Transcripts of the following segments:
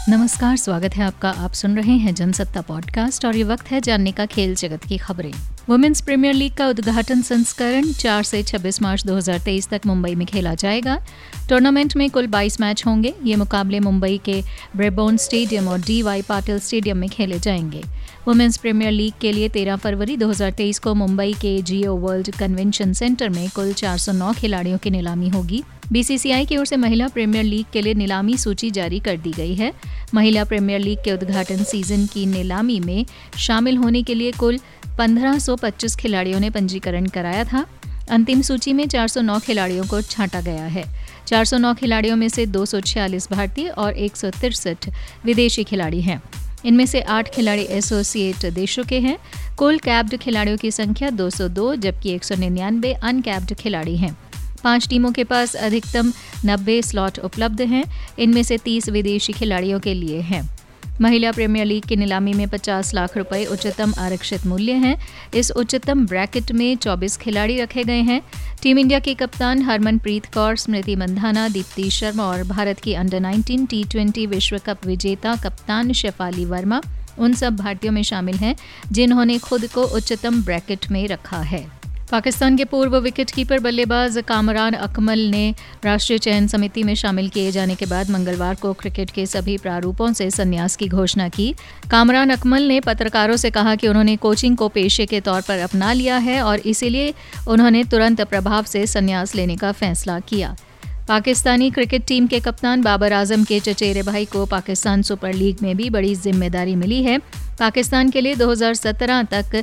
नमस्कार, स्वागत है आपका। आप सुन रहे हैं जनसत्ता पॉडकास्ट और ये वक्त है जानने का खेल जगत की खबरें। वुमेन्स प्रीमियर लीग का उद्घाटन संस्करण 4 से 26 मार्च 2023 तक मुंबई में खेला जाएगा। टूर्नामेंट में कुल 22 मैच होंगे। ये मुकाबले मुंबई के ब्रेबोर्न स्टेडियम और डी.वाई. पाटिल स्टेडियम में खेले जाएंगे। वुमेन्स प्रीमियर लीग के लिए 13 फरवरी 2023 को मुंबई के जियो वर्ल्ड कन्वेंशन सेंटर में कुल 409 खिलाड़ियों की नीलामी होगी। बीसीसीआई की ओर से महिला प्रीमियर लीग के लिए नीलामी सूची जारी कर दी गई है। महिला प्रीमियर लीग के उद्घाटन सीजन की नीलामी में शामिल होने के लिए कुल 1525 खिलाड़ियों ने पंजीकरण कराया था। अंतिम सूची में 409 खिलाड़ियों को छांटा गया है। 409 खिलाड़ियों में से 246 भारतीय और 163 विदेशी खिलाड़ी हैं। इनमें से 8 खिलाड़ी एसोसिएट देशों के हैं। कुल कैप्ड खिलाड़ियों की संख्या 202 जबकि 199 अनकैप्ड खिलाड़ी हैं। 5 टीमों के पास अधिकतम 90 स्लॉट उपलब्ध हैं। इनमें से 30 विदेशी खिलाड़ियों के लिए हैं। महिला प्रीमियर लीग की नीलामी में 50 लाख रुपए उच्चतम आरक्षित मूल्य हैं। इस उच्चतम ब्रैकेट में 24 खिलाड़ी रखे गए हैं। टीम इंडिया की कप्तान हरमनप्रीत कौर, स्मृति मंधाना, दीप्ति शर्मा और भारत की अंडर-19 टी20 विश्व कप विजेता कप्तान शेफाली वर्मा उन सब भारतीयों में शामिल हैं जिन्होंने खुद को उच्चतम ब्रैकेट में रखा है। पाकिस्तान के पूर्व विकेटकीपर बल्लेबाज कामरान अकमल ने राष्ट्रीय चयन समिति में शामिल किए जाने के बाद मंगलवार को क्रिकेट के सभी प्रारूपों से संन्यास की घोषणा की। कामरान अकमल ने पत्रकारों से कहा कि उन्होंने कोचिंग को पेशे के तौर पर अपना लिया है और इसीलिए उन्होंने तुरंत प्रभाव से संन्यास लेने का फैसला किया। पाकिस्तानी क्रिकेट टीम के कप्तान बाबर आजम के चचेरे भाई को पाकिस्तान सुपर लीग में भी बड़ी जिम्मेदारी मिली है। पाकिस्तान के लिए 2017 तक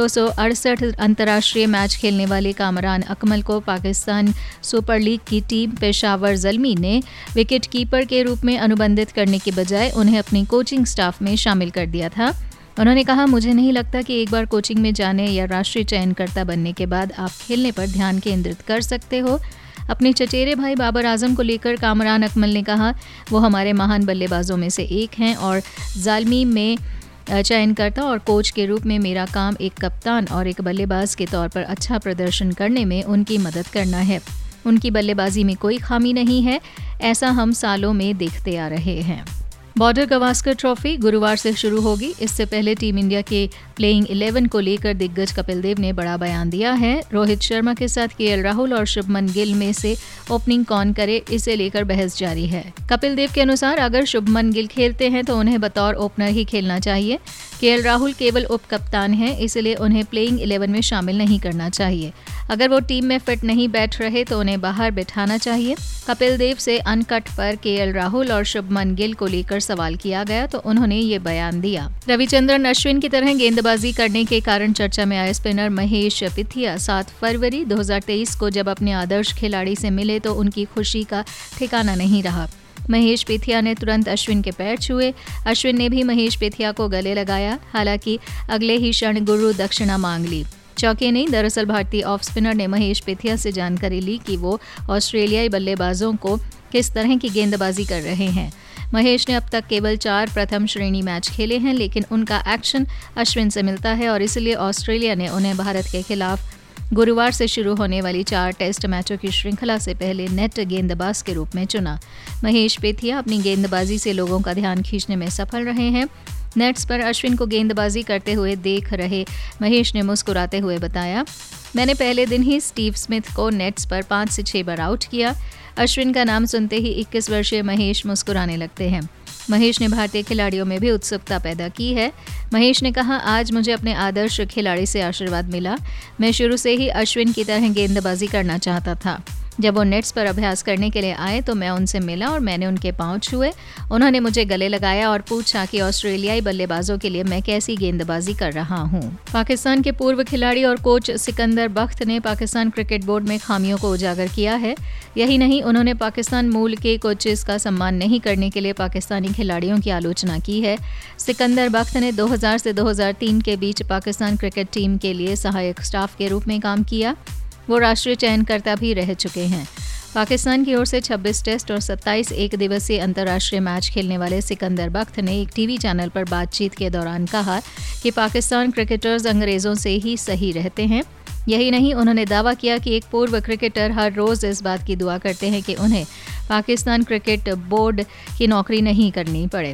268 अंतर्राष्ट्रीय मैच खेलने वाले कामरान अकमल को पाकिस्तान सुपर लीग की टीम पेशावर ज़ल्मी ने विकेटकीपर के रूप में अनुबंधित करने के बजाय उन्हें अपनी कोचिंग स्टाफ में शामिल कर दिया था। उन्होंने कहा, मुझे नहीं लगता कि एक बार कोचिंग में जाने या राष्ट्रीय चयनकर्ता बनने के बाद आप खेलने पर ध्यान केंद्रित कर सकते हो। अपने चचेरे भाई बाबर आजम को लेकर कामरान अकमल ने कहा, वो हमारे महान बल्लेबाजों में से एक हैं और ज़ाल्मी में चयनकर्ता और कोच के रूप में मेरा काम एक कप्तान और एक बल्लेबाज के तौर पर अच्छा प्रदर्शन करने में उनकी मदद करना है। उनकी बल्लेबाजी में कोई खामी नहीं है, ऐसा हम सालों में देखते आ रहे हैं। बॉर्डर गवास्कर ट्रॉफी गुरुवार से शुरू होगी। इससे पहले टीम इंडिया के प्लेइंग 11 को लेकर दिग्गज कपिल देव ने बड़ा बयान दिया है। रोहित शर्मा के साथ केएल राहुल और शुभमन गिल में से ओपनिंग कौन करे, इसे लेकर बहस जारी है। कपिल देव के अनुसार अगर शुभमन गिल खेलते हैं तो उन्हें बतौर ओपनर ही खेलना चाहिए। केएल राहुल केवल उप कप्तान हैं, इसलिए उन्हें प्लेइंग 11 में शामिल नहीं करना चाहिए। अगर वो टीम में फिट नहीं बैठ रहे तो उन्हें बाहर बिठाना चाहिए। कपिल देव से अनकट पर केएल राहुल और शुभमन गिल को लेकर सवाल किया गया तो उन्होंने ये बयान दिया। रविचंद्रन अश्विन की तरह गेंदबाजी करने के कारण चर्चा में आए स्पिनर महेश पिथिया 7 फरवरी 2023 को जब अपने आदर्श खिलाड़ी से मिले तो उनकी खुशी का ठिकाना नहीं रहा। महेश पिथिया ने तुरंत अश्विन के पैर छुए। अश्विन ने भी महेश पिथिया को गले लगाया। हालांकि अगले ही क्षण गुरु दक्षिणा मांग ली। चौके नहीं, दरअसल भारतीय ऑफ स्पिनर ने महेश पिथिया से जानकारी ली कि वो ऑस्ट्रेलियाई बल्लेबाजों को किस तरह की गेंदबाजी कर रहे हैं। महेश ने अब तक केवल 4 प्रथम श्रेणी मैच खेले हैं, लेकिन उनका एक्शन अश्विन से मिलता है और इसलिए ऑस्ट्रेलिया ने उन्हें भारत के खिलाफ गुरुवार से शुरू होने वाली 4 टेस्ट मैचों की श्रृंखला से पहले नेट गेंदबाज के रूप में चुना। महेश पिथिया अपनी गेंदबाजी से लोगों का ध्यान खींचने में सफल रहे हैं। नेट्स पर अश्विन को गेंदबाजी करते हुए देख रहे महेश ने मुस्कुराते हुए बताया, मैंने पहले दिन ही स्टीव स्मिथ को नेट्स पर 5 से 6 बार आउट किया। अश्विन का नाम सुनते ही 21 वर्षीय महेश मुस्कुराने लगते हैं। महेश ने भारतीय खिलाड़ियों में भी उत्सुकता पैदा की है। महेश ने कहा, आज मुझे अपने आदर्श खिलाड़ी से आशीर्वाद मिला। मैं शुरू से ही अश्विन की तरह गेंदबाजी करना चाहता था। जब वो नेट्स पर अभ्यास करने के लिए आए तो मैं उनसे मिला और मैंने उनके पांव छुए। उन्होंने मुझे गले लगाया और पूछा कि ऑस्ट्रेलियाई बल्लेबाजों के लिए मैं कैसी गेंदबाजी कर रहा हूं। पाकिस्तान के पूर्व खिलाड़ी और कोच सिकंदर बख्त ने पाकिस्तान क्रिकेट बोर्ड में खामियों को उजागर किया है। यही नहीं, उन्होंने पाकिस्तान मूल के कोचेस का सम्मान नहीं करने के लिए पाकिस्तानी खिलाड़ियों की आलोचना की है। सिकंदर बख्त ने 2000 से 2003 के बीच पाकिस्तान क्रिकेट टीम के लिए सहायक स्टाफ के रूप में काम किया। वो राष्ट्रीय चयनकर्ता भी रह चुके हैं। पाकिस्तान की ओर से 26 टेस्ट और 27 एक दिवसीय अंतर्राष्ट्रीय मैच खेलने वाले सिकंदर बख्त ने एक टीवी चैनल पर बातचीत के दौरान कहा कि पाकिस्तान क्रिकेटर्स अंग्रेज़ों से ही सही रहते हैं। यही नहीं, उन्होंने दावा किया कि एक पूर्व क्रिकेटर हर रोज़ इस बात की दुआ करते हैं कि उन्हें पाकिस्तान क्रिकेट बोर्ड की नौकरी नहीं करनी पड़े।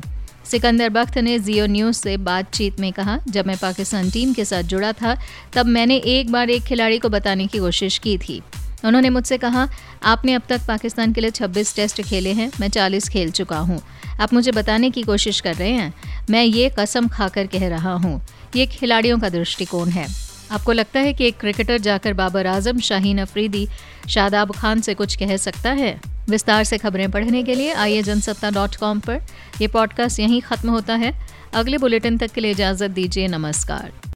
सिकंदर बख्त ने जियो न्यूज़ से बातचीत में कहा, जब मैं पाकिस्तान टीम के साथ जुड़ा था तब मैंने एक बार एक खिलाड़ी को बताने की कोशिश की थी। उन्होंने मुझसे कहा, आपने अब तक पाकिस्तान के लिए 26 टेस्ट खेले हैं, मैं 40 खेल चुका हूँ। आप मुझे बताने की कोशिश कर रहे हैं। मैं ये कसम खाकर कह रहा हूँ, ये खिलाड़ियों का दृष्टिकोण है। आपको लगता है कि एक क्रिकेटर जाकर बाबर आजम, शाहीन अफरीदी, शादाब खान से कुछ कह सकता है? विस्तार से खबरें पढ़ने के लिए आइए जनसत्ता.com पर। यह पॉडकास्ट यहीं ख़त्म होता है। अगले बुलेटिन तक के लिए इजाज़त दीजिए। नमस्कार।